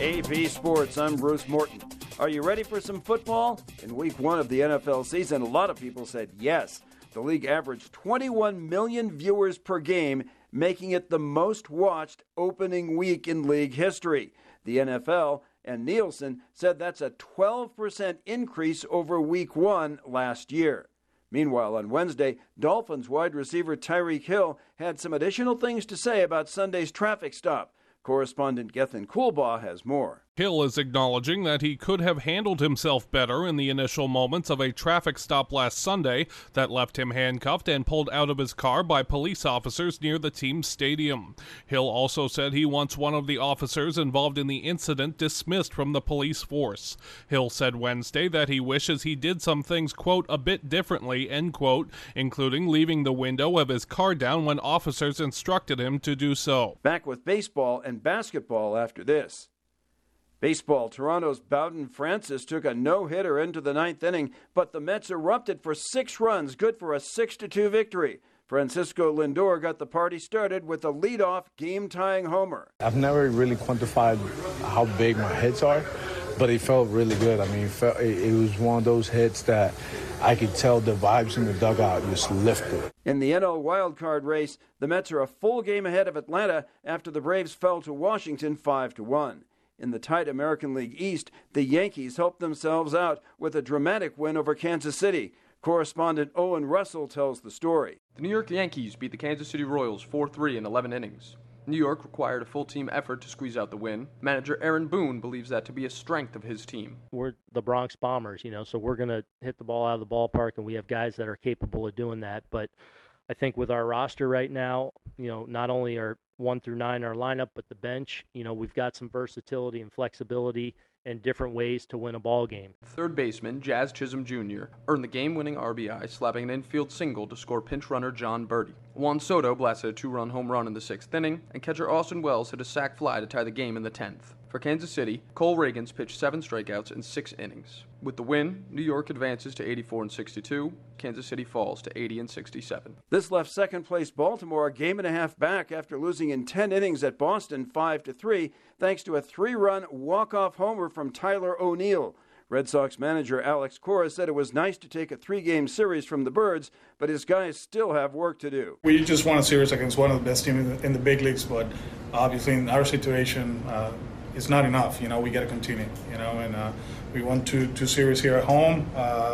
AP Sports, I'm Bruce Morton. Are you ready for some football? In week one of the NFL season, a lot of people said yes. The league averaged 21 million viewers per game, making it the most watched opening week in league history. The NFL and Nielsen said that's a 12% increase over week one last year. Meanwhile, on Wednesday, Dolphins wide receiver Tyreek Hill had some additional things to say about Sunday's traffic stop. Correspondent Gethin Coolbaugh has more. Hill is acknowledging that he could have handled himself better in the initial moments of a traffic stop last Sunday that left him handcuffed and pulled out of his car by police officers near the team's stadium. Hill also said he wants one of the officers involved in the incident dismissed from the police force. Hill said Wednesday that he wishes he did some things, quote, a bit differently, end quote, including leaving the window of his car down when officers instructed him to do so. Back with baseball and basketball after this. Baseball, Toronto's Bowden Francis took a no-hitter into the ninth inning, but the Mets erupted for 6 runs, good for a 6-2 victory. Francisco Lindor got the party started with a leadoff game-tying homer. I've never really quantified how big my hits are, but it felt really good. I mean, it was one of those hits that I could tell the vibes in the dugout just lifted. In the NL wildcard race, the Mets are a full game ahead of Atlanta after the Braves fell to Washington 5-1. In the tight American League East, the Yankees helped themselves out with a dramatic win over Kansas City. Correspondent Owen Russell tells the story. The New York Yankees beat the Kansas City Royals 4-3 in 11 innings. New York required a full-team effort to squeeze out the win. Manager Aaron Boone believes that to be a strength of his team. We're the Bronx Bombers, so we're going to hit the ball out of the ballpark, and we have guys that are capable of doing that. But I think with our roster right now, not only are 1 through 9 our lineup, but the bench, we've got some versatility and flexibility and different ways to win a ball game. Third baseman Jazz Chisholm Jr. earned the game-winning RBI, slapping an infield single to score pinch runner John Birdie. Juan Soto blasted a 2-run home run in the 6th inning, and catcher Austin Wells hit a sac fly to tie the game in the 10th. For Kansas City, Cole Reagans pitched 7 strikeouts in 6 innings. With the win, New York advances to 84-62. Kansas City falls to 80-67. This left second-place Baltimore a game and a half back after losing in 10 innings at Boston 5-3, thanks to a 3-run walk-off homer from Tyler O'Neill. Red Sox manager Alex Cora said it was nice to take a 3-game series from the Birds, but his guys still have work to do. We just won a series against one of the best teams in the big leagues, but obviously in our situation, it's not enough. We got to continue. And we won two series here at home.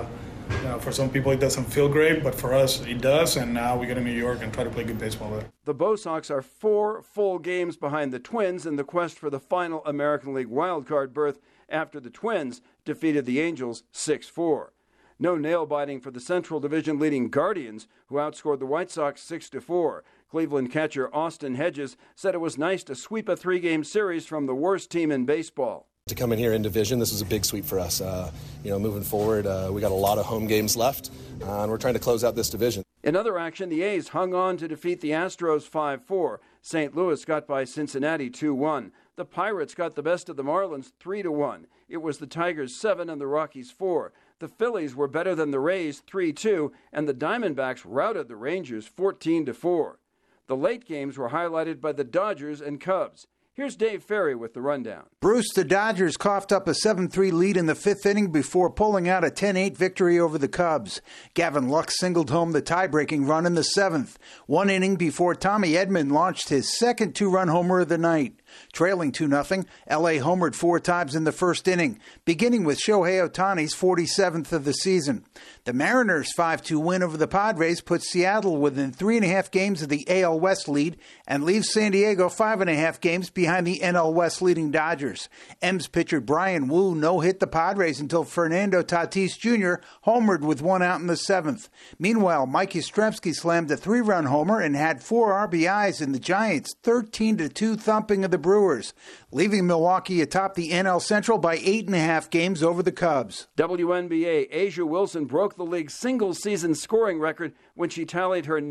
For some people it doesn't feel great, but for us it does. And now we go to New York and try to play good baseball there. The Bo Sox are 4 full games behind the Twins in the quest for the final American League wildcard berth after the Twins defeated the Angels 6-4. No nail-biting for the Central Division leading Guardians, who outscored the White Sox 6-4. Cleveland catcher Austin Hedges said it was nice to sweep a 3-game series from the worst team in baseball. To come in here in division, this is a big sweep for us. Moving forward, we got a lot of home games left, and we're trying to close out this division. In other action, the A's hung on to defeat the Astros 5-4. St. Louis got by Cincinnati 2-1. The Pirates got the best of the Marlins 3-1. It was the Tigers 7 and the Rockies 4. The Phillies were better than the Rays 3-2, and the Diamondbacks routed the Rangers 14-4. The late games were highlighted by the Dodgers and Cubs. Here's Dave Ferry with the rundown. Bruce, the Dodgers coughed up a 7-3 lead in the 5th inning before pulling out a 10-8 victory over the Cubs. Gavin Lux singled home the tie-breaking run in the 7th, 1 inning before Tommy Edman launched his second 2-run homer of the night. Trailing 2-0, L.A. homered 4 times in the 1st inning, beginning with Shohei Ohtani's 47th of the season. The Mariners' 5-2 win over the Padres puts Seattle within 3.5 games of the AL West lead and leaves San Diego 5.5 games behind the NL West leading Dodgers. M's pitcher Brian Wu no-hit the Padres until Fernando Tatis Jr. homered with 1 out in the 7th. Meanwhile, Mike Yastrzemski slammed a 3-run homer and had 4 RBIs in the Giants' 13-2 thumping of the Brewers, leaving Milwaukee atop the NL Central by 8.5 games over the Cubs. WNBA, Asia Wilson broke the league's single-season scoring record when she tallied her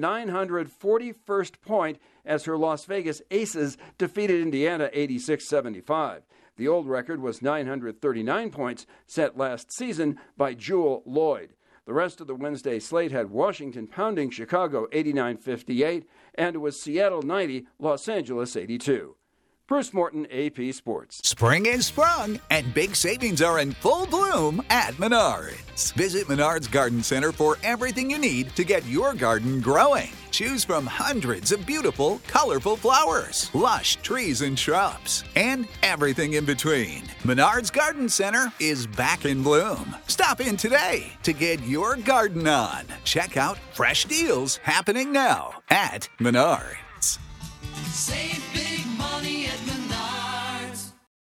941st point as her Las Vegas Aces defeated Indiana 86-75. The old record was 939 points set last season by Jewel Lloyd. The rest of the Wednesday slate had Washington pounding Chicago 89-58, and it was Seattle 90, Los Angeles 82. Bruce Morton, AP Sports. Spring is sprung, and big savings are in full bloom at Menards. Visit Menards Garden Center for everything you need to get your garden growing. Choose from hundreds of beautiful, colorful flowers, lush trees and shrubs, and everything in between. Menards Garden Center is back in bloom. Stop in today to get your garden on. Check out fresh deals happening now at Menards. Save